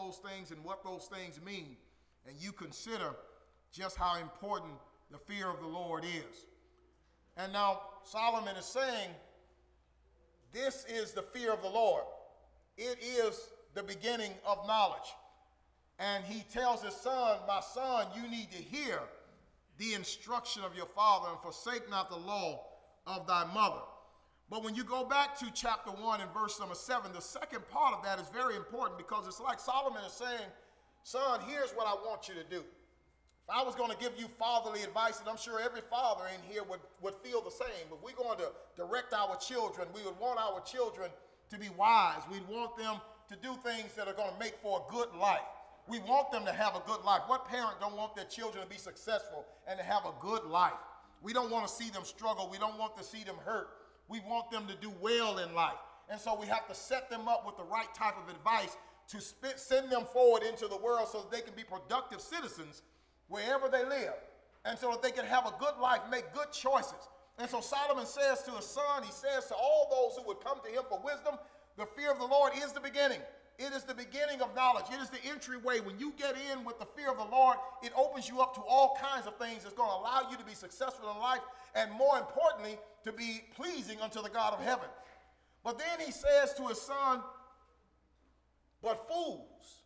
those things and what those things mean, and you consider just how important the fear of the Lord is. And now Solomon is saying, this is the fear of the Lord. It is the beginning of knowledge. And he tells his son, my son, you need to hear the instruction of your father and forsake not the law of thy mother. But when you go back to chapter 1 and verse number 7, the second part of that is very important, because it's like Solomon is saying, son, here's what I want you to do. If I was going to give you fatherly advice, and I'm sure every father in here would feel the same, if we're going to direct our children, we would want our children to be wise. We'd want them to do things that are going to make for a good life. We want them to have a good life. What parent don't want their children to be successful and to have a good life? We don't want to see them struggle. We don't want to see them hurt. We want them to do well in life. And so we have to set them up with the right type of advice to send them forward into the world so that they can be productive citizens wherever they live, and so that they can have a good life, make good choices. And so Solomon says to his son, he says to all those who would come to him for wisdom, the fear of the Lord is the beginning. It is the beginning of knowledge. It is the entryway. When you get in with the fear of the Lord, it opens you up to all kinds of things that's going to allow you to be successful in life, and more importantly, to be pleasing unto the God of heaven. But then he says to his son, but fools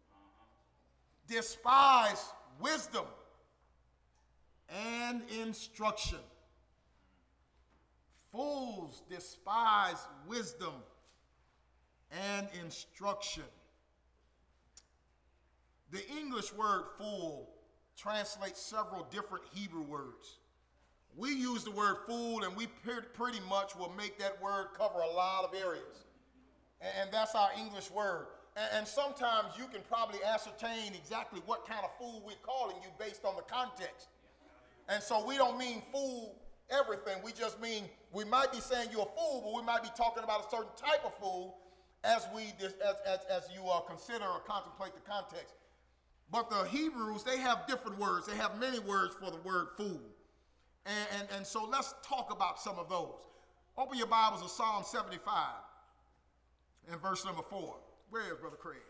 despise wisdom and instruction. Fools despise wisdom and instruction. The English word fool translates several different Hebrew words. We use the word fool, and we pretty much will make that word cover a lot of areas. And that's our English word. And sometimes you can probably ascertain exactly what kind of fool we're calling you based on the context. And so we don't mean fool everything. We just mean, we might be saying you're a fool, but we might be talking about a certain type of fool as you consider or contemplate the context. But the Hebrews, they have different words. They have many words for the word fool. And so let's talk about some of those. Open your Bibles to Psalm 75 and verse number 4. Where is Brother Craig?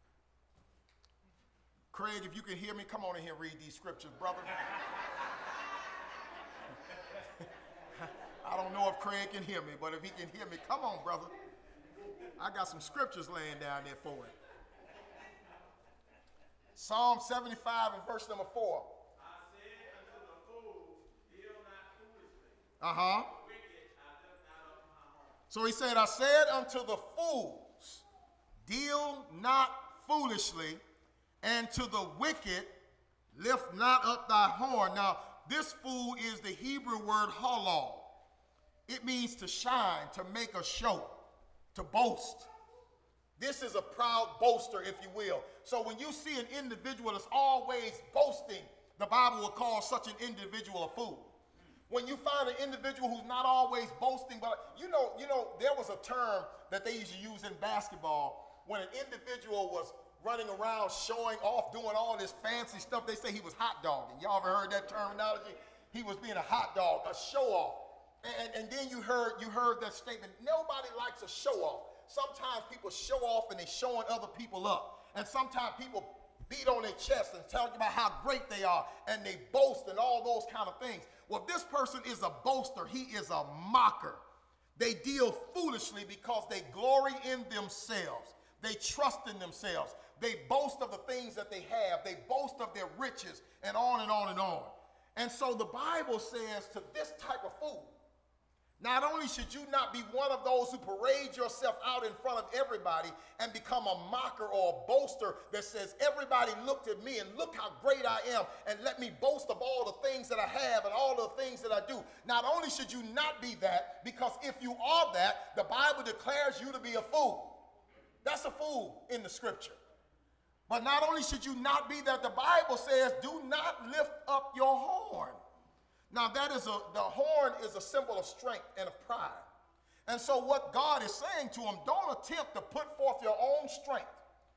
Craig, if you can hear me, come on in here and read these scriptures, brother. I don't know if Craig can hear me, but if he can hear me, come on, brother. I got some scriptures laying down there for him. Psalm 75 and verse number 4. I said unto the fool, deal not foolishly. Uh-huh. The wicked I lift not up my heart. So he said, I said unto the fools, deal not foolishly, and to the wicked lift not up thy horn. Now, this fool is the Hebrew word halal. It means to shine, to make a show, to boast. This is a proud boaster, if you will. So when you see an individual that's always boasting, the Bible will call such an individual a fool. When you find an individual who's not always boasting, but you know, there was a term that they used to use in basketball when an individual was running around showing off, doing all this fancy stuff. They say he was hot dogging. Y'all ever heard that terminology? He was being a hot dog, a show off. And then you heard that statement, nobody likes a show off. Sometimes people show off and they're showing other people up. And sometimes people beat on their chest and tell you about how great they are, and they boast and all those kind of things. Well, this person is a boaster. He is a mocker. They deal foolishly because they glory in themselves. They trust in themselves. They boast of the things that they have. They boast of their riches, and on and on and on. And so the Bible says to this type of fool, not only should you not be one of those who parade yourself out in front of everybody and become a mocker or a boaster that says, everybody looked at me and look how great I am, and let me boast of all the things that I have and all the things that I do. Not only should you not be that, because if you are that, the Bible declares you to be a fool. That's a fool in the scripture. But not only should you not be that, the Bible says, do not lift up your horn. Now the horn is a symbol of strength and of pride. And so what God is saying to him, don't attempt to put forth your own strength.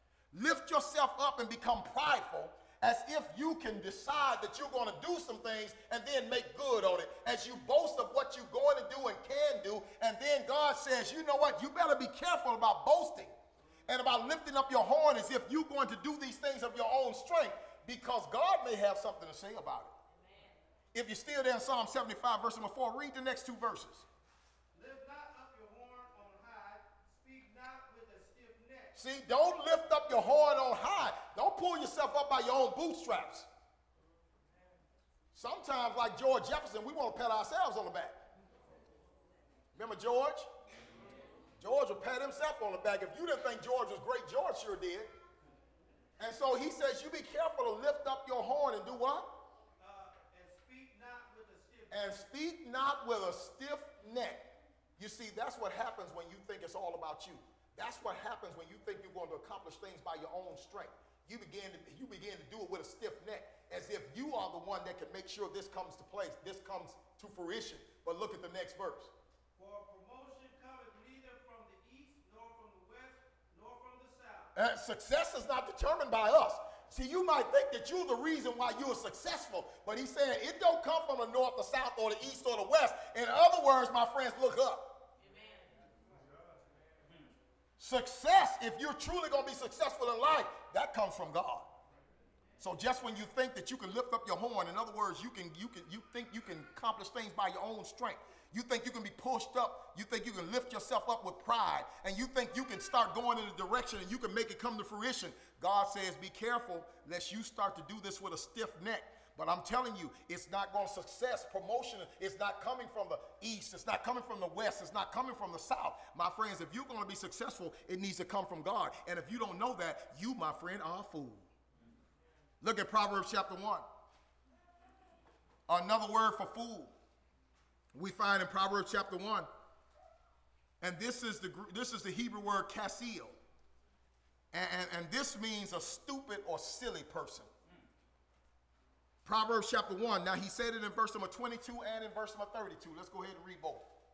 Lift yourself up and become prideful as if you can decide that you're going to do some things and then make good on it. As you boast of what you're going to do and can do, and then God says, you know what, you better be careful about boasting. and about lifting up your horn as if you're going to do these things of your own strength, because God may have something to say about it. Amen. If you're still there in Psalm 75, verse number 4, read the next two verses. Lift not up your horn on high, speak not with a stiff neck. See, don't lift up your horn on high. Don't pull yourself up by your own bootstraps. Sometimes, like George Jefferson, we want to pat ourselves on the back. Remember George? George would pat himself on the back. If you didn't think George was great, George sure did. And so he says, you be careful to lift up your horn and do what? And speak not with a stiff neck. And speak not with a stiff neck. You see, that's what happens when you think it's all about you. That's what happens when you think you're going to accomplish things by your own strength. You begin to do it with a stiff neck, as if you are the one that can make sure this comes to place, this comes to fruition. But look at the next verse. For promotion cometh neither from the east, nor from the west, nor from the south. Success is not determined by us. See, you might think that you're the reason why you're successful, but he's saying it don't come from the north, the south, or the east, or the west. In other words, my friends, look up. Success, if you're truly going to be successful in life, that comes from God. So just when you think that you can lift up your horn, in other words, you think you can accomplish things by your own strength. You think you can be pushed up. You think you can lift yourself up with pride. And you think you can start going in a direction and you can make it come to fruition. God says, be careful lest you start to do this with a stiff neck. But I'm telling you, it's not going to success. Promotion is not coming from the east. It's not coming from the west. It's not coming from the south. My friends, if you're going to be successful, it needs to come from God. And if you don't know that, you, my friend, are a fool. Look at Proverbs chapter 1. Another word for fool we find in Proverbs chapter 1. And this is the Hebrew word kasil. And this means a stupid or silly person. Proverbs chapter 1. Now he said it in verse number 22 and in verse number 32. Let's go ahead and read both.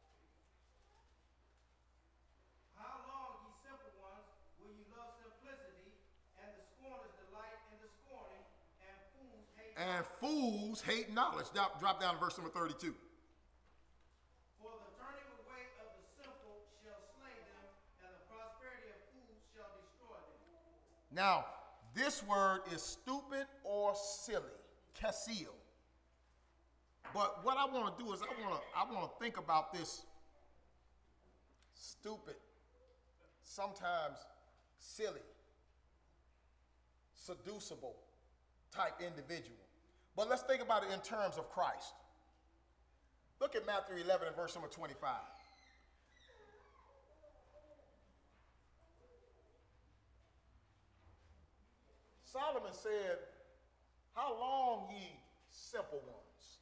How long, ye simple ones, will you love simplicity, and the scorners delight in the scorning, and fools hate knowledge. And fools hate knowledge. Drop down to verse number 32. For the turning away of the simple shall slay them, and the prosperity of fools shall destroy them. Now, this word is stupid or silly. Kasil. But what I want to do is I want to think about this stupid, sometimes silly, seducible type individual. But let's think about it in terms of Christ. Look at Matthew 11 and verse number 25. Solomon said, how long, ye simple ones?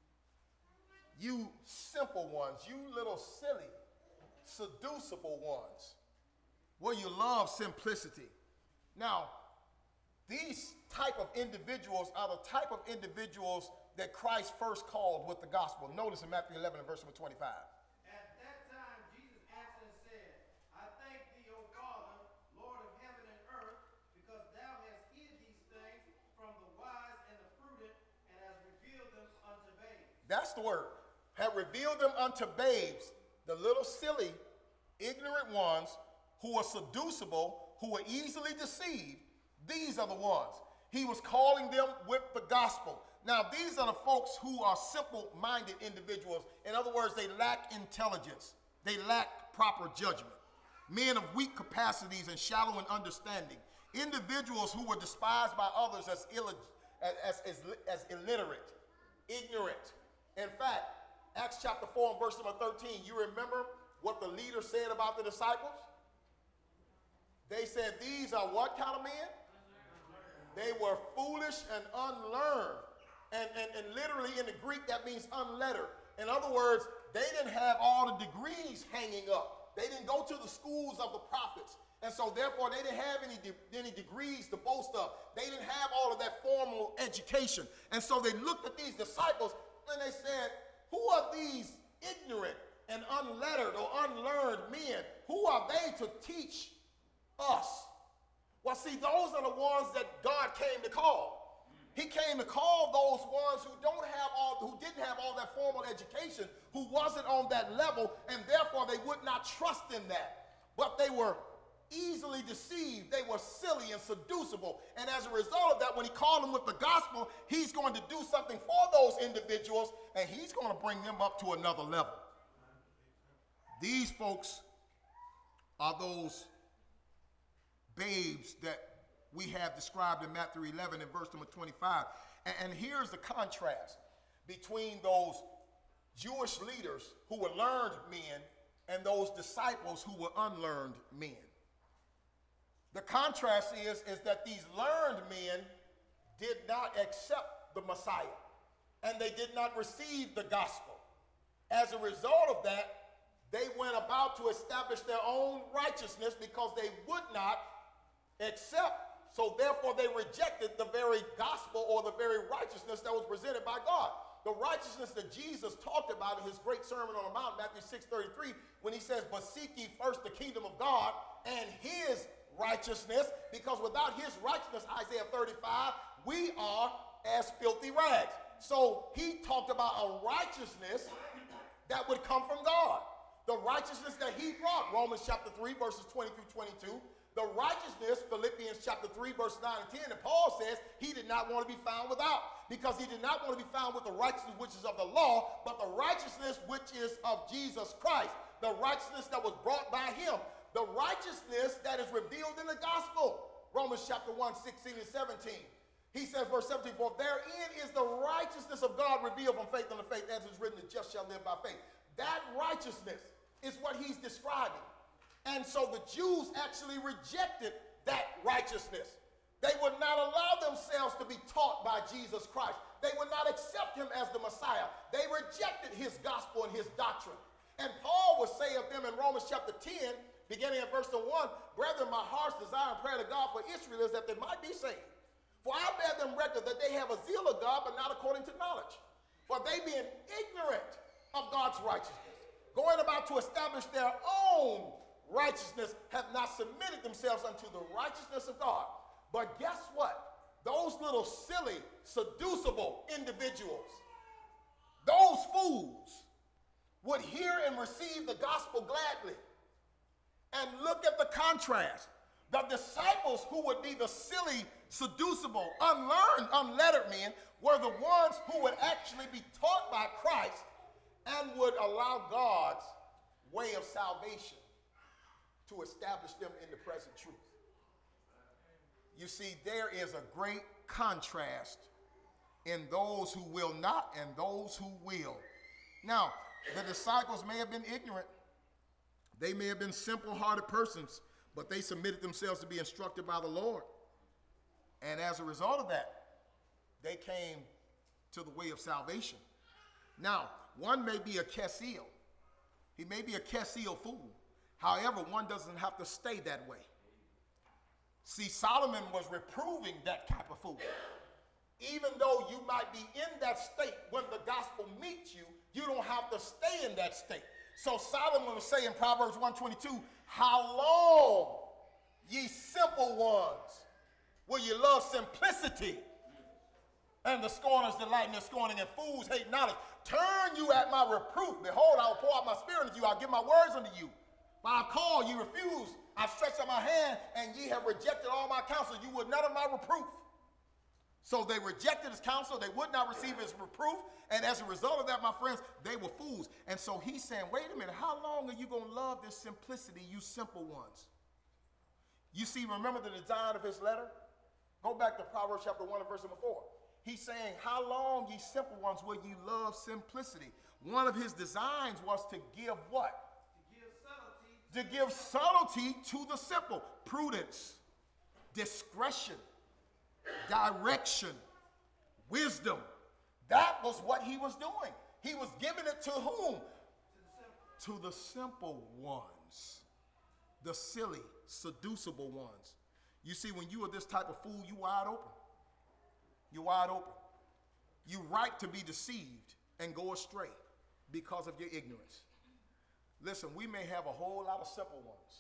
You simple ones, you little silly, seducible ones. Well, you love simplicity. Now, these type of individuals are the type of individuals that Christ first called with the gospel. Notice in Matthew 11 and verse number 25. At that time, Jesus answered and said, I thank thee, O Father, Lord of heaven and earth, because thou hast hid these things from the wise and the prudent, and hast revealed them unto babes. That's the word. Have revealed them unto babes, the little silly, ignorant ones who are seducible, who are easily deceived. These are the ones. He was calling them with the gospel. Now, these are the folks who are simple-minded individuals. In other words, they lack intelligence. They lack proper judgment. Men of weak capacities and shallow in understanding. Individuals who were despised by others as illiterate, ignorant. In fact, Acts chapter 4 and verse number 13, you remember what the leader said about the disciples? They said, these are what kind of men? They were foolish and unlearned. And literally in the Greek, that means unlettered. In other words, they didn't have all the degrees hanging up. They didn't go to the schools of the prophets. And so therefore, they didn't have any degrees to boast of. They didn't have all of that formal education. And so they looked at these disciples and they said, who are these ignorant and unlettered or unlearned men? Who are they to teach us? Well, see, those are the ones that God came to call. He came to call those ones who didn't have all that formal education, who wasn't on that level, and therefore they would not trust in that. But they were easily deceived. They were silly and seducible. And as a result of that, when he called them with the gospel, he's going to do something for those individuals, and he's going to bring them up to another level. These folks are those babes that we have described in Matthew 11 and verse number 25. And here's the contrast between those Jewish leaders who were learned men and those disciples who were unlearned men. The contrast is that these learned men did not accept the Messiah, and they did not receive the gospel. As a result of that, they went about to establish their own righteousness because they would not accept, so therefore they rejected the very gospel or the very righteousness that was presented by God. The righteousness that Jesus talked about in his great Sermon on the Mount, Matthew 6:33, when he says, but seek ye first the kingdom of God and his righteousness, because without his righteousness, Isaiah 35, we are as filthy rags. So he talked about a righteousness that would come from God. The righteousness that he brought, Romans chapter 3, verses 20 through 22. The righteousness, Philippians chapter 3, verse 9 and 10, and Paul says he did not want to be found without, because he did not want to be found with the righteousness which is of the law, but the righteousness which is of Jesus Christ, the righteousness that was brought by him, the righteousness that is revealed in the gospel, Romans chapter 1, 16 and 17. He says, verse 17, for therein is the righteousness of God revealed from faith unto faith, as is written, the just shall live by faith. That righteousness is what he's describing. And so the Jews actually rejected that righteousness. They would not allow themselves to be taught by Jesus Christ. They would not accept him as the Messiah. They rejected his gospel and his doctrine. And Paul would say of them in Romans chapter 10, beginning at verse 1, brethren, my heart's desire and prayer to God for Israel is that they might be saved. For I bear them record that they have a zeal of God, but not according to knowledge. For they being ignorant of God's righteousness, going about to establish their own righteousness, have not submitted themselves unto the righteousness of God. But guess what? Those little silly, seducible individuals, those fools, would hear and receive the gospel gladly. And look at the contrast. The disciples who would be the silly, seducible, unlearned, unlettered men were the ones who would actually be taught by Christ and would allow God's way of salvation to establish them in the present truth. You see, there is a great contrast in those who will not and those who will. Now, the disciples may have been ignorant. They may have been simple-hearted persons, but they submitted themselves to be instructed by the Lord. And as a result of that, they came to the way of salvation. Now, one may be a Kessil. He may be a Kessil fool. However, one doesn't have to stay that way. See, Solomon was reproving that type of fool. Even though you might be in that state when the gospel meets you, you don't have to stay in that state. So Solomon was saying in Proverbs 1:22, how long, ye simple ones, will you love simplicity? And the scorners delight in their scorning, and fools hate knowledge. Turn you at my reproof. Behold, I will pour out my spirit unto you. I'll give my words unto you. But I call, you refuse. I stretch out my hand, and ye have rejected all my counsel. You would none of my reproof. So they rejected his counsel. They would not receive his reproof. And as a result of that, my friends, they were fools. And so he's saying, wait a minute, how long are you going to love this simplicity, you simple ones? You see, remember the design of his letter? Go back to Proverbs chapter 1 and verse number 4. He's saying, how long, ye simple ones, will you love simplicity? One of his designs was to give what? To give subtlety to the simple. Prudence, discretion, direction, wisdom. That was what he was doing. He was giving it to whom? To the simple ones. The silly, seducible ones. You see, when you are this type of fool, you wide open. You're wide open. You're ripe to be deceived and go astray because of your ignorance. Listen, we may have a whole lot of simple ones.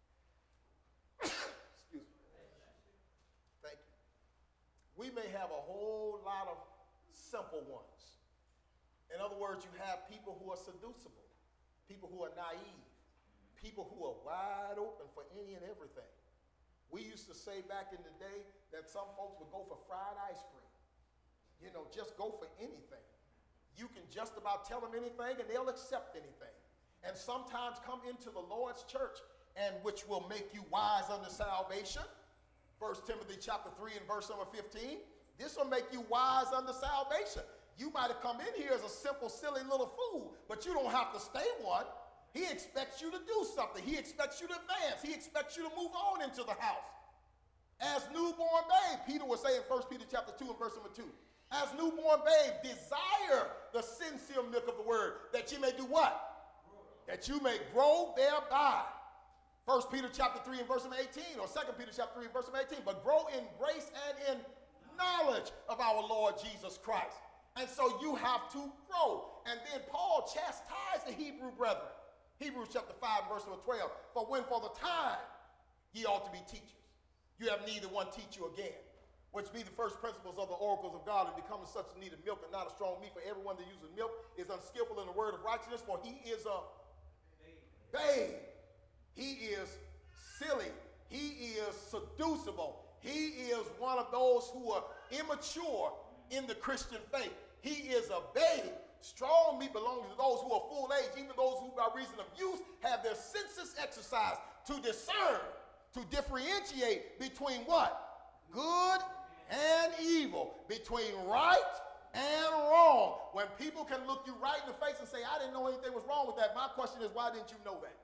Excuse me. Thank you. We may have a whole lot of simple ones. In other words, you have people who are seducible, people who are naive, People who are wide open for any and everything. We used to say back in the day that some folks would go for fried ice cream. You know, just go for anything. You can just about tell them anything and they'll accept anything. And sometimes come into the Lord's church, and which will make you wise unto salvation. 1 Timothy chapter 3 and verse number 15. This will make you wise unto salvation. You might have come in here as a simple, silly little fool, but you don't have to stay one. He expects you to do something. He expects you to advance. He expects you to move on into the house. As newborn babe, Peter was saying in 1 Peter chapter 2 and verse number 2. As newborn babe, desire the sincere milk of the word, that you may do what? That you may grow thereby. 1 Peter chapter 3 and verse number 18, or 2 Peter chapter 3 and verse number 18, but grow in grace and in knowledge of our Lord Jesus Christ. And so you have to grow. And then Paul chastised the Hebrew brethren. Hebrews chapter 5 verse number 12, for when for the time ye ought to be teachers, you have neither one teach you again, which be the first principles of the oracles of God, and becoming such as needed milk and not a strong meat, for everyone that uses milk is unskillful in the word of righteousness, for he is a babe. He is silly. He is seducible. He is one of those who are immature in the Christian faith. He is a babe. Strong meat belongs to those who are full age, even those who by reason of use have their senses exercised to discern, to differentiate between what? Good and evil, between right and wrong. When people can look you right in the face and say, I didn't know anything was wrong with that, my question is, why didn't you know that?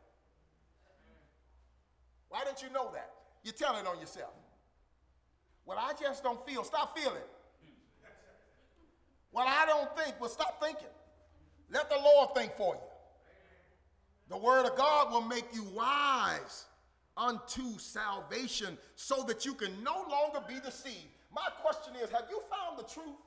Why didn't you know that? You're telling it on yourself. Well, I just don't feel. Stop feeling. Well, I don't think. Well, stop thinking. Let the Lord think for you. The word of God will make you wise unto salvation so that you can no longer be deceived. My question is, have you found the truth?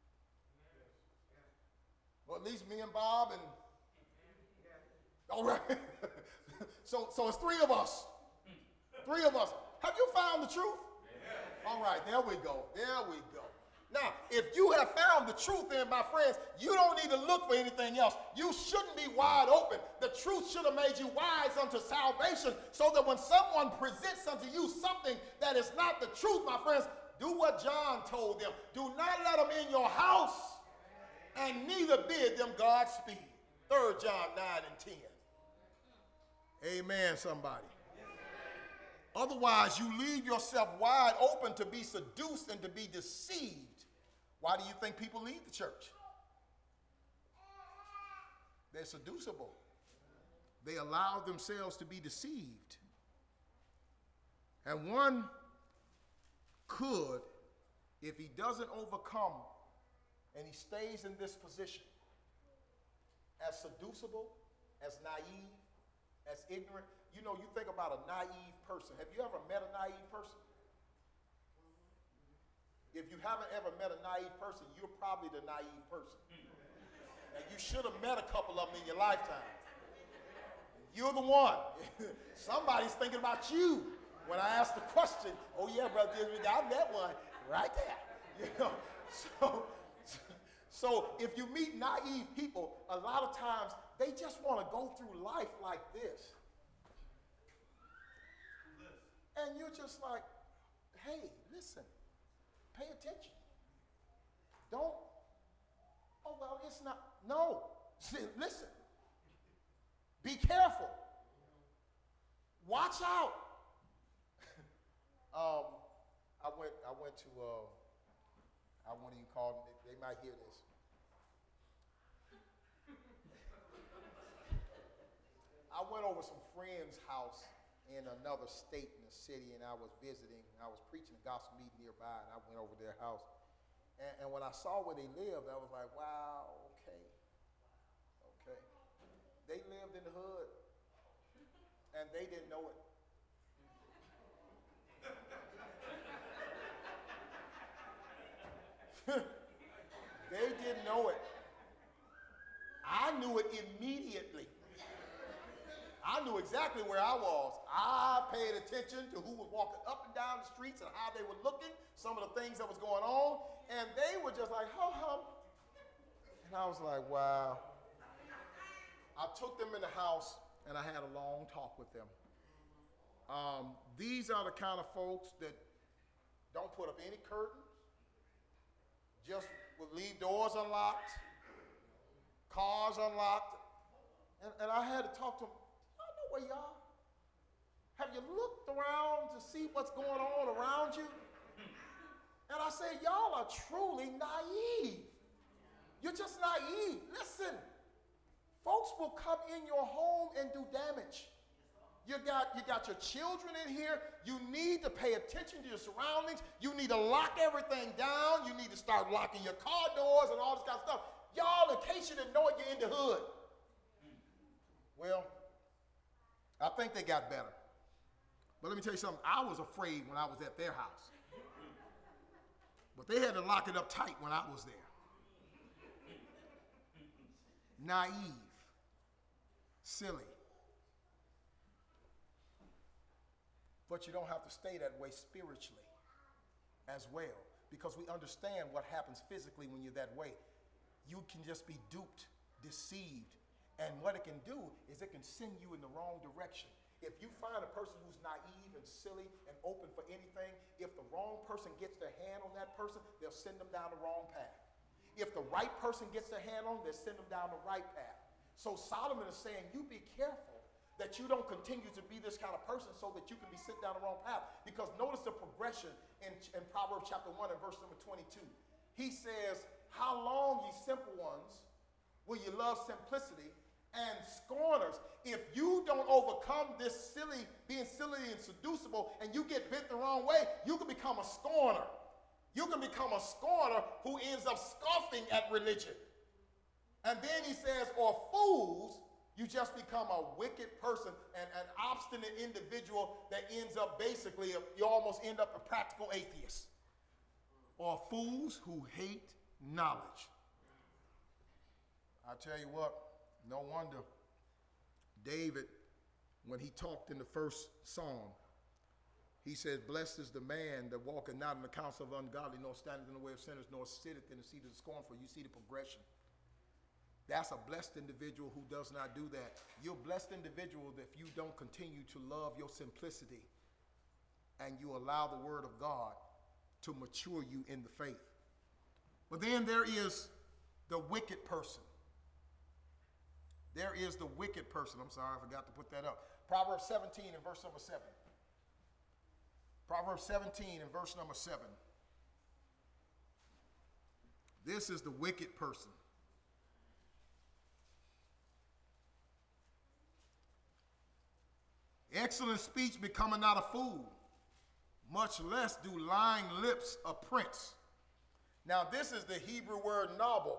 Well, at least me and Bob and... All right. So it's three of us. Three of us. Have you found the truth? All right, there we go. There we go. Now, if you have found the truth, then, my friends, you don't need to look for anything else. You shouldn't be wide open. The truth should have made you wise unto salvation, so that when someone presents unto you something that is not the truth, my friends, do what John told them. Do not let them in your house, and neither bid them Godspeed. 3 John 9 and 10. Amen, somebody. Otherwise, you leave yourself wide open to be seduced and to be deceived. Why do you think people leave the church? They're seducible. They allow themselves to be deceived. And one could, if he doesn't overcome and he stays in this position, as seducible, as naive, as ignorant. You know, you think about a naive person. Have you ever met a naive person? If you haven't ever met a naive person, you're probably the naive person. And you should have met a couple of them in your lifetime. You're the one. Somebody's thinking about you when I ask the question. Oh yeah, brother, I met one right there. You know, so if you meet naive people, a lot of times they just want to go through life like this. And you're just like, hey, listen, pay attention. Don't, oh, well, it's not, no. Listen, be careful. Watch out. I went to, I won't even call them, they might hear this. I went over some friend's house in another state in the city, and I was visiting. I was preaching a gospel meeting nearby, and I went over their house. And when I saw where they lived, I was like, wow, okay. They lived in the hood, and they didn't know it. They didn't know it. I knew it immediately. I knew exactly where I was. I paid attention to who was walking up and down the streets and how they were looking, some of the things that was going on, and they were just like, ho-hum. And I was like, wow. I took them in the house, and I had a long talk with them. These are the kind of folks that don't put up any curtains, just will leave doors unlocked, cars unlocked. And I had to talk to them. I know where y'all. Have you looked around to see what's going on around you? And I said, y'all are truly naive. You're just naive. Listen, folks will come in your home and do damage. You got your children in here. You need to pay attention to your surroundings. You need to lock everything down. You need to start locking your car doors and all this kind of stuff. Y'all, in case you didn't know it, you're in the hood. Well, I think they got better. But let me tell you something. I was afraid when I was at their house. But they had to lock it up tight when I was there. Naive. Silly. But you don't have to stay that way spiritually as well, because we understand what happens physically when you're that way. You can just be duped, deceived, and what it can do is it can send you in the wrong direction. If you find a person who's naive and silly and open for anything, if the wrong person gets their hand on that person, they'll send them down the wrong path. If the right person gets their hand on them, they'll send them down the right path. So Solomon is saying, you be careful that you don't continue to be this kind of person so that you can be sent down the wrong path. Because notice the progression in Proverbs chapter 1 and verse number 22. He says, how long, ye simple ones, will you love simplicity, and scorners? If you don't overcome this being silly and seducible, and you get bent the wrong way, you can become a scorner. You can become a scorner who ends up scoffing at religion. And then he says, or fools, you just become a wicked person and an obstinate individual that ends up basically, you almost end up a practical atheist. Or fools who hate knowledge. I tell you what, no wonder David, when he talked in the first psalm, he says, blessed is the man that walketh not in the counsel of ungodly, nor standeth in the way of sinners, nor sitteth in the seat of the scornful. You see the progression. That's a blessed individual who does not do that. You're a blessed individual if you don't continue to love your simplicity and you allow the word of God to mature you in the faith. But then there is the wicked person. There is the wicked person. I'm sorry, I forgot to put that up. Proverbs 17 and verse number 7. Proverbs 17 and verse number 7. This is the wicked person. Excellent speech becometh not a fool, much less do lying lips a prince. Now this is the Hebrew word noble.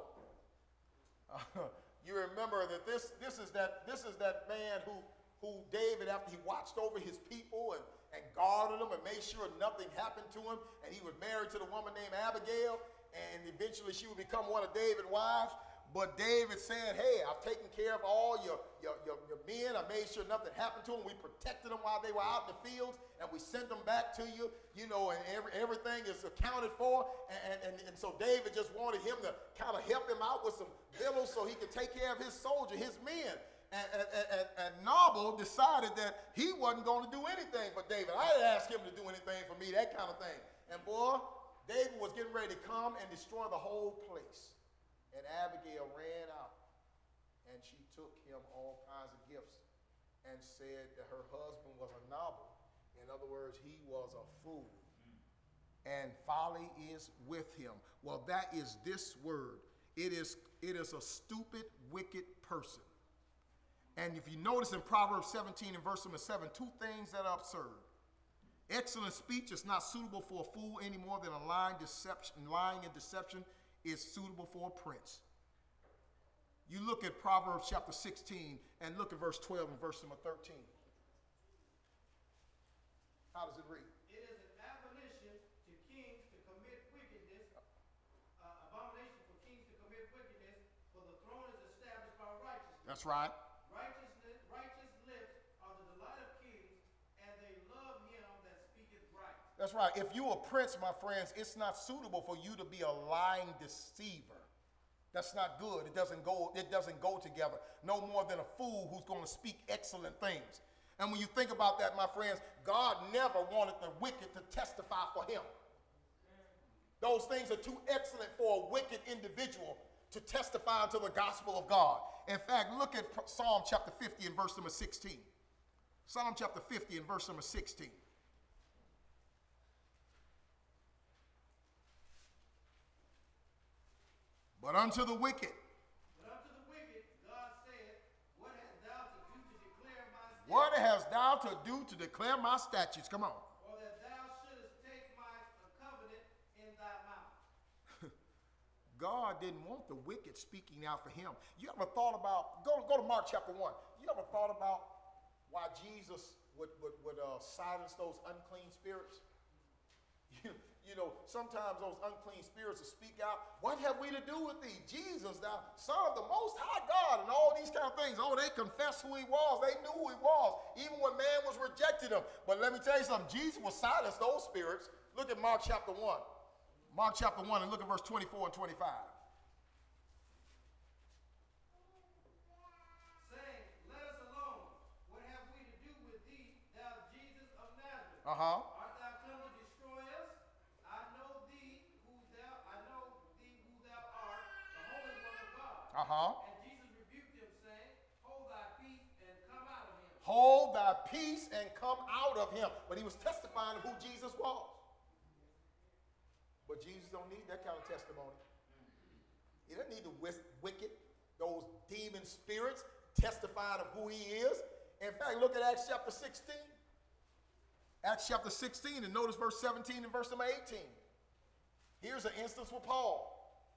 You remember that this is that man who David, after he watched over his people and guarded them and made sure nothing happened to him, and he was married to the woman named Abigail, and eventually she would become one of David's wives. But David said, hey, I've taken care of all your men. I made sure nothing happened to them. We protected them while they were out in the fields, and we sent them back to you, and everything is accounted for. And so David just wanted him to kind of help him out with some victuals so he could take care of his soldiers, his men. And Nabal decided that he wasn't going to do anything for David. I didn't ask him to do anything for me, that kind of thing. And boy, David was getting ready to come and destroy the whole place. And Abigail ran out, and she took him all kinds of gifts and said that her husband was a Nabal. In other words, he was a fool. And folly is with him. Well, that is this word. It is a stupid, wicked person. And if you notice in Proverbs 17 and verse number 7, two things that are absurd. Excellent speech is not suitable for a fool any more than a lying and deception is suitable for a prince. You look at Proverbs chapter 16 and look at verse 12 and verse number 13. How does it read? It is an abomination to kings to commit wickedness, abomination for kings to commit wickedness, for the throne is established by righteousness. That's right. Righteous lips are the delight of kings, and they love him that speaketh right. That's right. If you're a prince, my friends, it's not suitable for you to be a lying deceiver. That's not good. It doesn't go together. No more than a fool who's going to speak excellent things. And when you think about that, my friends, God never wanted the wicked to testify for him. Those things are too excellent for a wicked individual to testify unto the gospel of God. In fact, look at Psalm chapter 50 and verse number 16. Psalm chapter 50 and verse number 16. But unto the wicked, God said, what hast thou to do to declare my statutes? what hast thou to do to declare my statutes? Come on. Or that thou shouldest take my covenant in thy mouth. God didn't want the wicked speaking out for him. You ever thought about, go to Mark chapter 1. You ever thought about why Jesus would silence those unclean spirits? You know, sometimes those unclean spirits will speak out, what have we to do with thee? Jesus, thou son of the most high God, and all these kind of things. Oh, they confessed who he was. They knew who he was, even when man was rejecting him. But let me tell you something, Jesus will silence those spirits. Look at Mark chapter 1. Mark chapter 1 and look at verse 24 and 25. Saying, let us alone. What have we to do with thee, thou Jesus of Nazareth? Uh-huh. Art thou come to destroy us? I know thee who thou art, the Holy One of God. Uh-huh. And Jesus rebuked him, saying, hold thy peace and come out of him. Hold thy peace and come out of him. But he was testifying who Jesus was. But Jesus don't need that kind of testimony. He doesn't need the wicked, those demon spirits testifying of who he is. In fact, look at Acts chapter 16. Acts chapter 16 and notice verse 17 and verse number 18. Here's an instance with Paul.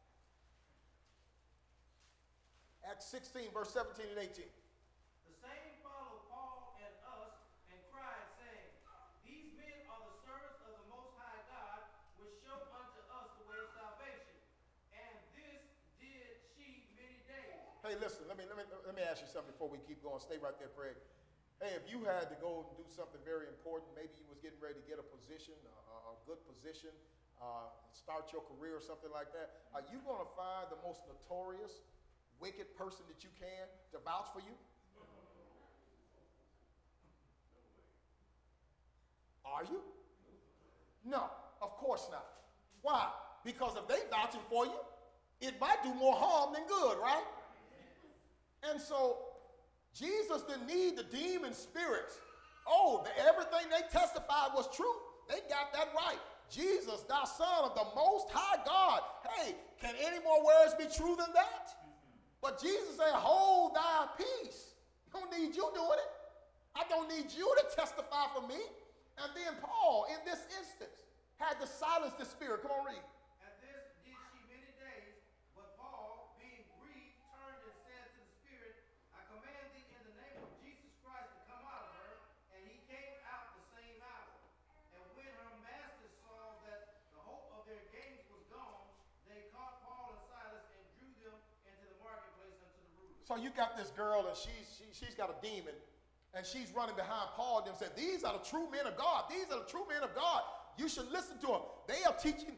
Acts 16, verse 17 and 18. The same followed Paul and us, and cried, saying, these men are the servants of the Most High God, which show unto us the way of salvation. And this did she many days. Hey, listen, let me ask you something before we keep going. Stay right there, Craig. Hey, if you had to go and do something very important, maybe you was getting ready to get a position, a good position, start your career or something like that, are you going to find the most notorious, wicked person that you can to vouch for you? Are you? No, of course not. Why? Because if they vouching for you, it might do more harm than good, right? And so Jesus didn't need the demon spirits. Oh, everything they testified was true. They got that right. Jesus, thou son of the most high God. Hey, can any more words be true than that? But Jesus said, hold thy peace. I don't need you doing it. I don't need you to testify for me. And then Paul, in this instance, had to silence the spirit. Come on, read. At this did she many days, but Paul, being grieved, turned and said to the spirit, I command thee in the name of Jesus Christ to come out of her. And he came out the same hour. And when her masters saw that the hope of their gains was gone, they caught Paul and Silas and drew them into the marketplace unto the rulers. So you got this girl, and she's got a demon, and she's running behind Paul and them, said, these are the true men of God. These are the true men of God. You should listen to them. They are teaching,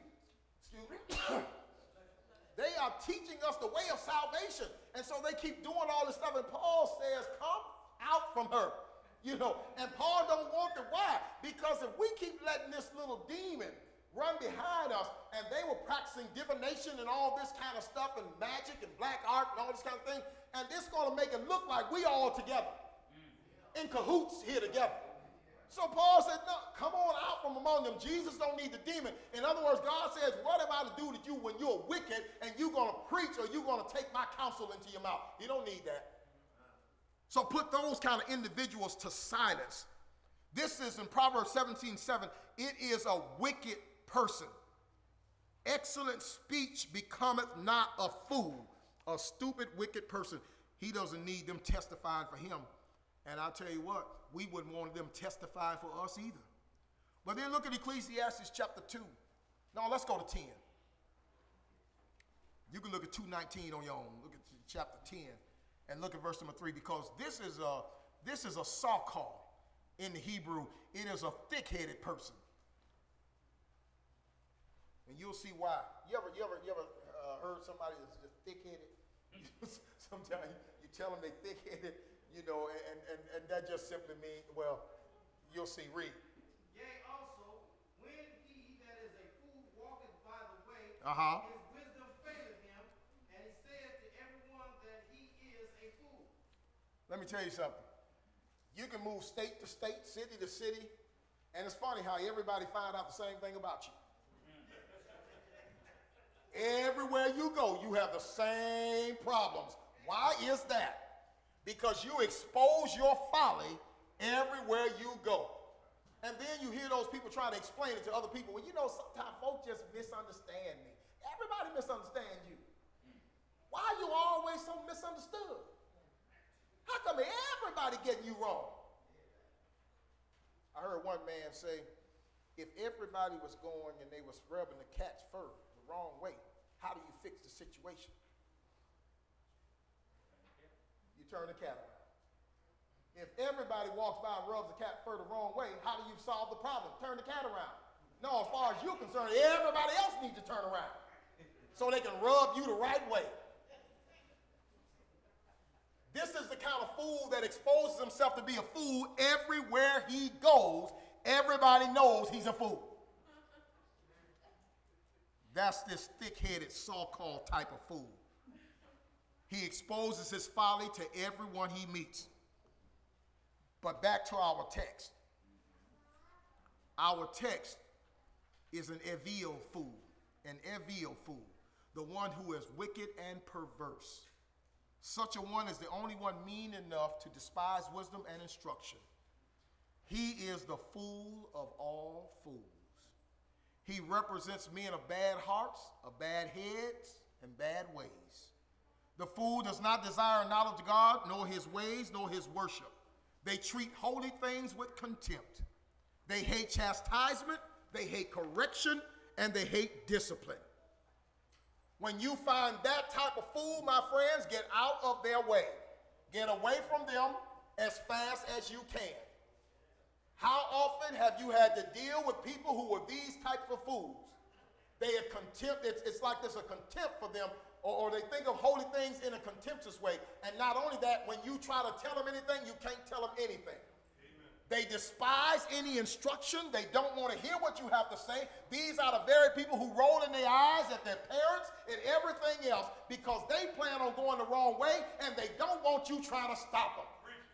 they are teaching us the way of salvation. And so they keep doing all this stuff, and Paul says, come out from her. You know, and Paul don't want it. Why? Because if we keep letting this little demon run behind us, and they were practicing divination and all this kind of stuff, and magic and black art and all this kind of thing, and this going to make it look like we all together, in cahoots here together. So Paul said, no, come on out from among them. Jesus don't need the demon. In other words, God says, what am I to do to you when you're wicked and you're going to preach or you're going to take my counsel into your mouth? You don't need that. So put those kind of individuals to silence. This is in Proverbs 17:7. It is a wicked person. Excellent speech becometh not a fool. A stupid, wicked person. He doesn't need them testifying for him. And I'll tell you what, we wouldn't want them testifying for us either. But then look at Ecclesiastes chapter 2. No, let's go to 10. You can look at 2:19 on your own. Look at chapter 10 and look at verse number 3, because this is a sakar in the Hebrew. It is a thick-headed person. And you'll see why. You ever heard somebody that's just thick-headed. Sometimes you tell them they thick-headed, you know, and that just simply means, well, you'll see, read. Yea, also, when he that is a fool walketh by the way, Uh-huh. his wisdom faileth him, and he saith to everyone that he is a fool. Let me tell you something. You can move state to state, city to city, and it's funny how everybody find out the same thing about you. Everywhere you go, you have the same problems. Why is that? Because you expose your folly everywhere you go. And then you hear those people trying to explain it to other people. Well, you know, sometimes folks just misunderstand me. Everybody misunderstands you. Why are you always so misunderstood? How come everybody getting you wrong? I heard one man say, if everybody was going and they was rubbing the cat's fur the wrong way, how do you fix the situation? You turn the cat around. If everybody walks by and rubs the cat fur the wrong way, how do you solve the problem? Turn the cat around. No, as far as you're concerned, everybody else needs to turn around so they can rub you the right way. This is the kind of fool that exposes himself to be a fool everywhere he goes. Everybody knows he's a fool. That's this thick-headed, so-called type of fool. He exposes his folly to everyone he meets. But back to our text. Our text is an evil fool, the one who is wicked and perverse. Such a one is the only one mean enough to despise wisdom and instruction. He is the fool of all fools. He represents men of bad hearts, of bad heads, and bad ways. The fool does not desire knowledge of God, nor his ways, nor his worship. They treat holy things with contempt. They hate chastisement, they hate correction, and they hate discipline. When you find that type of fool, my friends, get out of their way. Get away from them as fast as you can. How often have you had to deal with people who were these types of fools? They are contempt. It's like there's a contempt for them, or they think of holy things in a contemptuous way. And not only that, when you try to tell them anything, you can't tell them anything. They despise any instruction. They don't want to hear what you have to say. These are the very people who roll in their eyes at their parents and everything else because they plan on going the wrong way and they don't want you trying to stop them.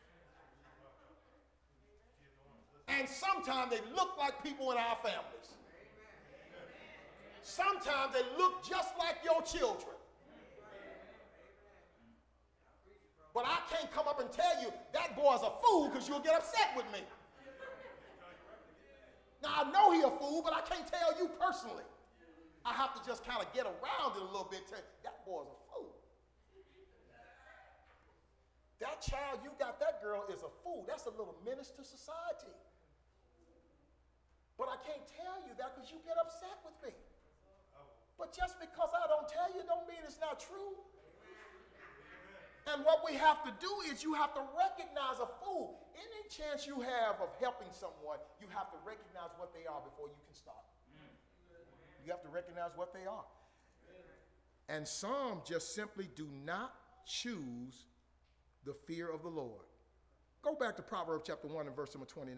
And sometimes they look like people in our families. Sometimes they look just like your children. But I can't come up and tell you that boy's a fool because you'll get upset with me. Now, I know he's a fool, but I can't tell you personally. I have to just kind of get around it a little bit and tell you, that boy's a fool. That child you got, that girl is a fool. That's a little menace to society. But I can't tell you that because you get upset with me. But just because I don't tell you don't mean it's not true. And what we have to do is you have to recognize a fool. Any chance you have of helping someone, you have to recognize what they are before you can start. You have to recognize what they are. And some just simply do not choose the fear of the Lord. Go back to Proverbs chapter 1 and verse number 29.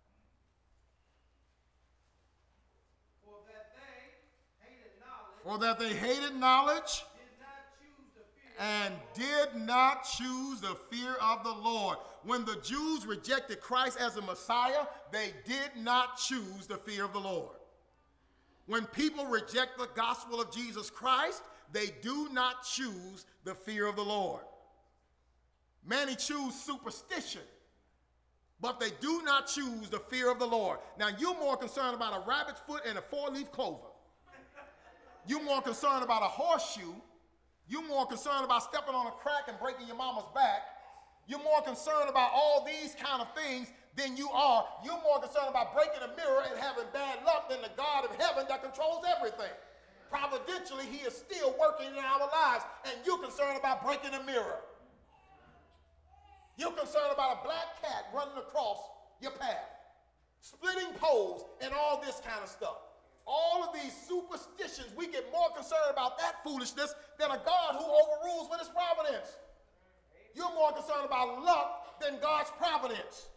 For that they hated knowledge and did not choose the fear of the Lord. When the Jews rejected Christ as a Messiah, they did not choose the fear of the Lord. When people reject the gospel of Jesus Christ, they do not choose the fear of the Lord. Many choose superstition, but they do not choose the fear of the Lord. Now, you're more concerned about a rabbit's foot and a four-leaf clover. You're more concerned about a horseshoe. You're more concerned about stepping on a crack and breaking your mama's back. You're more concerned about all these kind of things than you are. You're more concerned about breaking a mirror and having bad luck than the God of heaven that controls everything. Providentially, he is still working in our lives, and you're concerned about breaking a mirror. You're concerned about a black cat running across your path, splitting poles, and all this kind of stuff. All of these superstitions, we get more more concerned about that foolishness than a God who overrules with his providence. You're more concerned about luck than God's providence.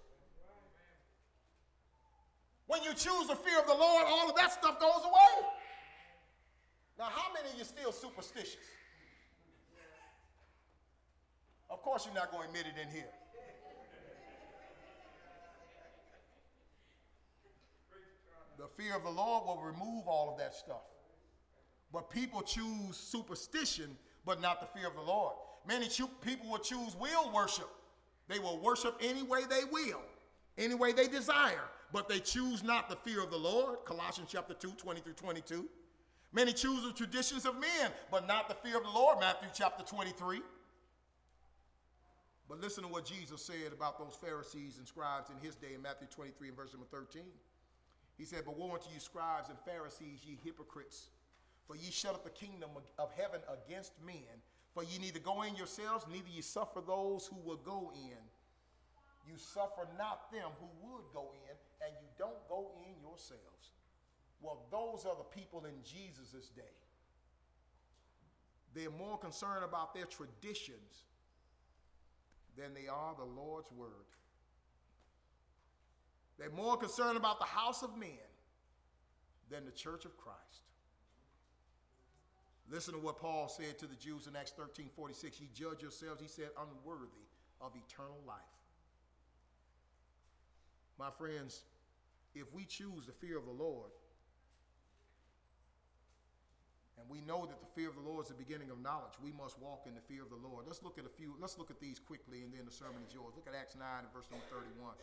When you choose the fear of the Lord, all of that stuff goes away. Now, how many of you still superstitious? Of course you're not going to admit it in here. The fear of the Lord will remove all of that stuff. But people choose superstition, but not the fear of the Lord. Many people will choose will worship. They will worship any way they will, any way they desire, but they choose not the fear of the Lord. Colossians chapter 2, 20 through 22. Many choose the traditions of men, but not the fear of the Lord. Matthew chapter 23. But listen to what Jesus said about those Pharisees and scribes in his day in Matthew 23 and verse number 13. He said, "But woe unto you, scribes and Pharisees, ye hypocrites, for ye shut up the kingdom of heaven against men. For ye neither go in yourselves, neither ye suffer those who will go in. You suffer not them who would go in, and you don't go in yourselves." Well, those are the people in Jesus' day. They're more concerned about their traditions than they are the Lord's word. They're more concerned about the house of men than the church of Christ. Listen to what Paul said to the Jews in Acts 13:46. "Ye judge yourselves," he said, "unworthy of eternal life." My friends, if we choose the fear of the Lord, and we know that the fear of the Lord is the beginning of knowledge, we must walk in the fear of the Lord. Let's look at these quickly, and then the sermon is yours. Look at Acts 9 and verse number 31.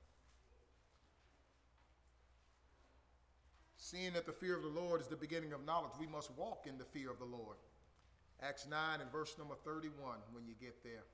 Seeing that the fear of the Lord is the beginning of knowledge, we must walk in the fear of the Lord. Acts 9 and verse number 31 when you get there.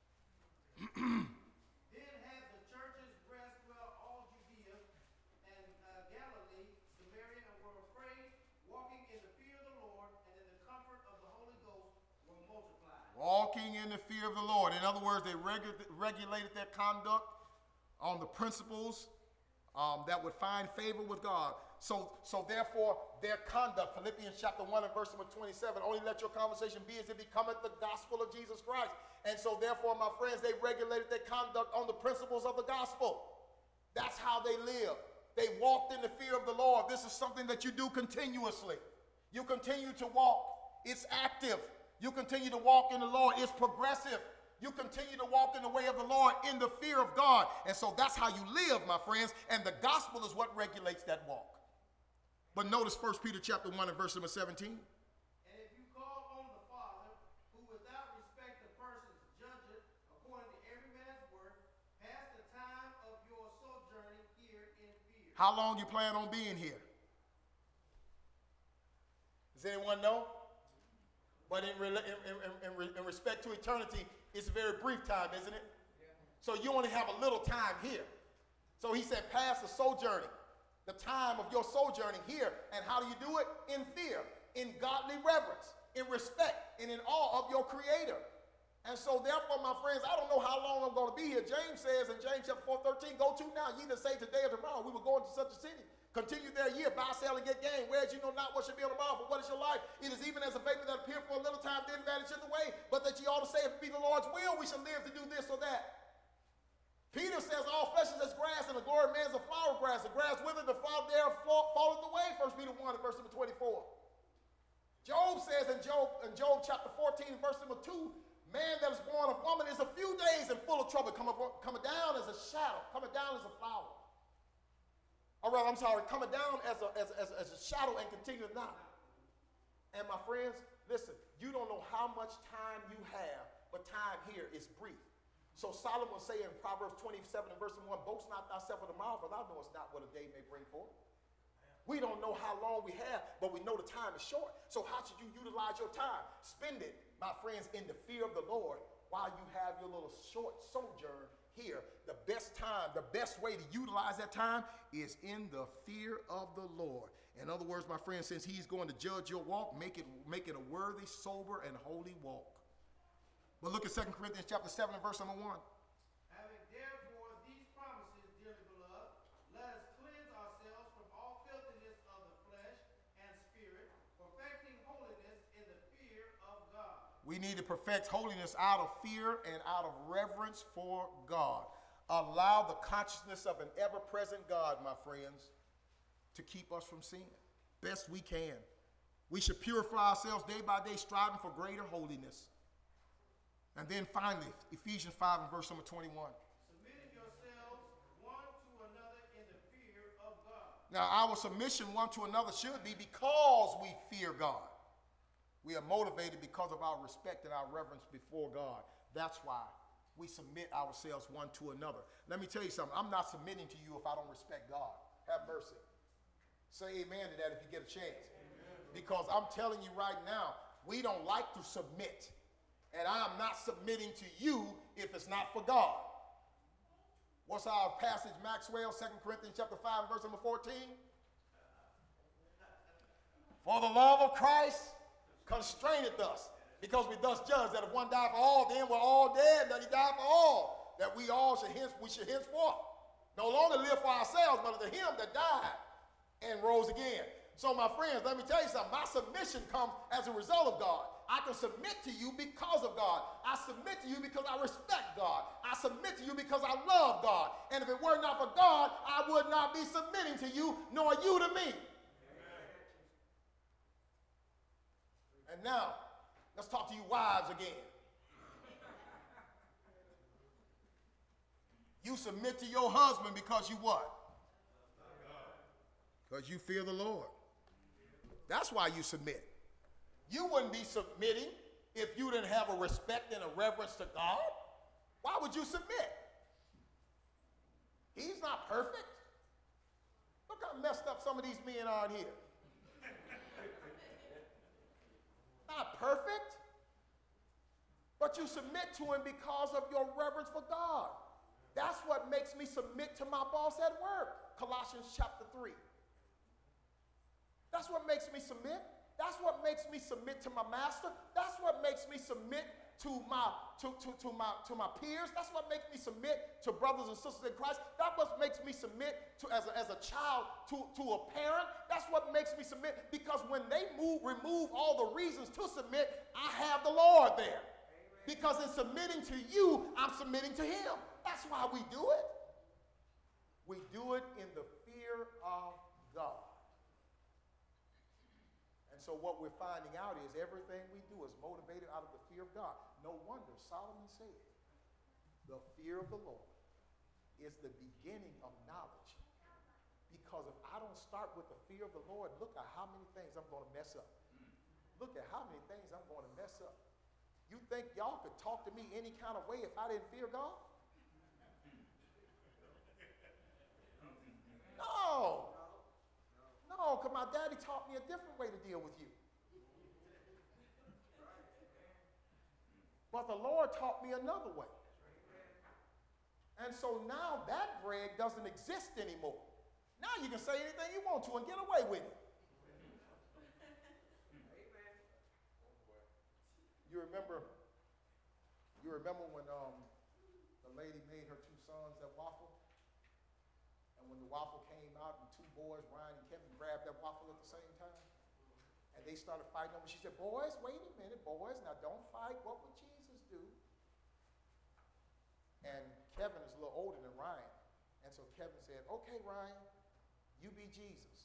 Then had the churches rest throughout all Judea and Galilee, Samaria, and were afraid, walking in the fear of the Lord, and in the comfort of the Holy Ghost were multiplied. Walking in the fear of the Lord. In other words, they regulated their conduct on the principles that would find favor with God. So therefore, their conduct, Philippians chapter 1 and verse number 27, only let your conversation be as it becometh the gospel of Jesus Christ. And so therefore, my friends, they regulated their conduct on the principles of the gospel. That's how they lived. They walked in the fear of the Lord. This is something that you do continuously. You continue to walk. It's active. You continue to walk in the Lord. It's progressive. You continue to walk in the way of the Lord in the fear of God. And so that's how you live, my friends. And the gospel is what regulates that walk. But notice 1 Peter chapter 1 and verse number 17. And if you call on the Father, who without respect of persons judgeth according to every man's work, pass the time of your sojourning here in fear. How long you plan on being here? Does anyone know? But in respect to eternity, it's a very brief time, isn't it? So you only have a little time here. So he said, pass the sojourning, the time of your sojourning here. And how do you do it? In fear, in godly reverence, in respect, and in awe of your Creator. And so therefore, my friends, I don't know how long I'm going to be here. James says in James chapter 4:13, "Go to now, ye that say today or tomorrow, we will go into such a city. Continue there a year, buy, sell, and get gain. Whereas you know not what shall be on tomorrow, for what is your life? It is even as a vapor that appear for a little time, then vanisheth away. But that ye ought to say, if it be the Lord's will, we shall live to do this or that." Peter says, "All flesh is as grass, and the glory of man is a flower of grass. The grass withered, the flower thereof falleth away." 1 Peter 1 and verse number 24. Job says in Job chapter 14, verse number 2, "Man that is born of woman is a few days and full of trouble, coming down as a shadow, coming down as a flower." Coming down as a shadow and continuing not. And my friends, listen, you don't know how much time you have, but time here is brief. So Solomon say in Proverbs 27 and verse 1, "Boast not thyself of tomorrow, for thou knowest not what a day may bring forth." We don't know how long we have, but we know the time is short. So how should you utilize your time? Spend it, my friends, in the fear of the Lord while you have your little short sojourn here. The best time, the best way to utilize that time is in the fear of the Lord. In other words, my friends, since he's going to judge your walk, make it a worthy, sober, and holy walk. But look at 2 Corinthians chapter 7 and verse number 1. Having therefore these promises, dearly beloved, let us cleanse ourselves from all filthiness of the flesh and spirit, perfecting holiness We need to perfect holiness out of fear and out of reverence for God. Allow the consciousness of an ever-present God, my friends, to keep us from sin best we can. We should purify ourselves day by day, striving for greater holiness. And then finally, Ephesians 5 and verse number 21. Submitting yourselves one to another in the fear of God. Now, our submission one to another should be because we fear God. We are motivated because of our respect and our reverence before God. That's why we submit ourselves one to another. Let me tell you something. I'm not submitting to you if I don't respect God. Have mercy. Say amen to that if you get a chance. Amen. Because I'm telling you right now, we don't like to submit. And I am not submitting to you if it's not for God. What's our passage, Maxwell? 2 Corinthians chapter 5, verse number 14. For the love of Christ constraineth us, because we thus judge that if one died for all, then we're all dead, that he died for all, that we should henceforth no longer live for ourselves, but unto him that died and rose again. So my friends, let me tell you something. My submission comes as a result of God. I can submit to you because of God. I submit to you because I respect God. I submit to you because I love God. And if it were not for God, I would not be submitting to you, nor you to me. Amen. And now, let's talk to you wives again. You submit to your husband because you what? Because you fear the Lord. That's why you submit. You wouldn't be submitting if you didn't have a respect and a reverence to God. Why would you submit? He's not perfect. Look how messed up some of these men are in here. Not perfect, but you submit to him because of your reverence for God. That's what makes me submit to my boss at work. Colossians chapter 3. That's what makes me submit. That's what makes me submit to my master. That's what makes me submit to my peers. That's what makes me submit to brothers and sisters in Christ. That's what makes me submit to as a child to a parent. That's what makes me submit, because when they remove all the reasons to submit, I have the Lord there. Amen. Because in submitting to you, I'm submitting to him. That's why we do it. We do it in the fear of God. So what we're finding out is everything we do is motivated out of the fear of God. No wonder Solomon said, the fear of the Lord is the beginning of knowledge. Because if I don't start with the fear of the Lord, look at how many things I'm going to mess up. Look at how many things I'm going to mess up. You think y'all could talk to me any kind of way if I didn't fear God? No. No, because my daddy taught me a different way to deal with you. But the Lord taught me another way. And so now that Greg doesn't exist anymore. Now you can say anything you want to and get away with it. You remember when the lady made her two sons that waffle? And when the waffle came out and two boys, Ryan and Kevin, grabbed that waffle at the same time, and they started fighting over it. She said, boys, wait a minute, boys, now don't fight. What would Jesus do? And Kevin is a little older than Ryan. And so Kevin said, okay, Ryan, you be Jesus.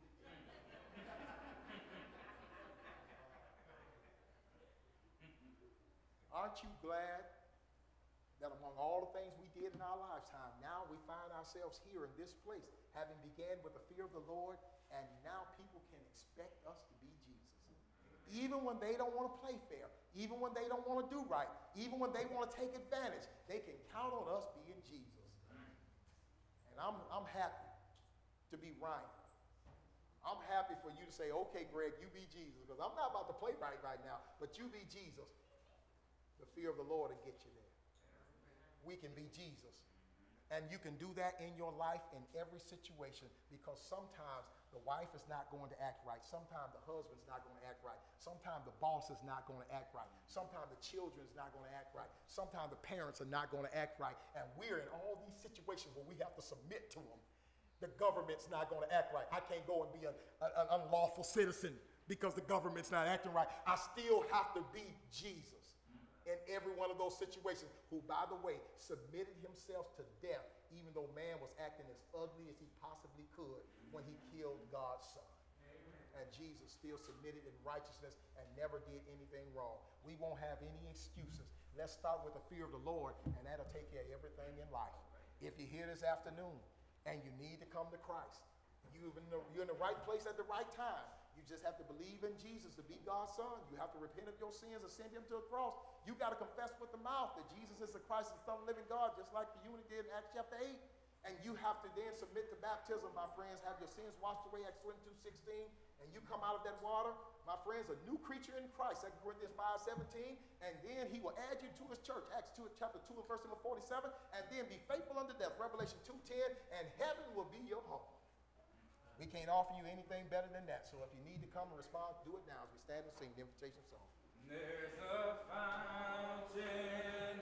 Aren't you glad that among all the things we did in our lifetime, now we find ourselves here in this place, having began with the fear of the Lord, and now people can expect us to be Jesus. Even when they don't want to play fair, even when they don't want to do right, even when they want to take advantage, they can count on us being Jesus. And I'm happy to be Ryan. I'm happy for you to say, okay, Greg, you be Jesus, because I'm not about to play right now, but you be Jesus. The fear of the Lord will get you there. We can be Jesus. And you can do that in your life in every situation, because sometimes the wife is not going to act right. Sometimes the husband's not going to act right. Sometimes the boss is not going to act right. Sometimes the children is not going to act right. Sometimes the parents are not going to act right. And we're in all these situations where we have to submit to them. The government's not going to act right. I can't go and be an unlawful citizen because the government's not acting right. I still have to be Jesus in every one of those situations, who, by the way, submitted himself to death, even though man was acting as ugly as he possibly could when he killed God's son. And Jesus still submitted in righteousness and never did anything wrong. We won't have any excuses. Let's start with the fear of the Lord, and that'll take care of everything in life. If you're here this afternoon and you need to come to Christ, you're in the right place at the right time. You just have to believe in Jesus to be God's son. You have to repent of your sins and send him to a cross. You got to confess with the mouth that Jesus is the Christ, the Son of the living God, just like the eunuch did in Acts chapter 8. And you have to then submit to baptism, my friends, have your sins washed away, Acts 22:16, and you come out of that water, my friends, a new creature in Christ, 2 Corinthians 5:17, and then he will add you to his church, Acts 2, chapter 2 and verse number 47, and then be faithful unto death, Revelation 2:10, and heaven will be your home. We can't offer you anything better than that. So if you need to come and respond, do it now as we stand and sing the invitation song. There's a fountain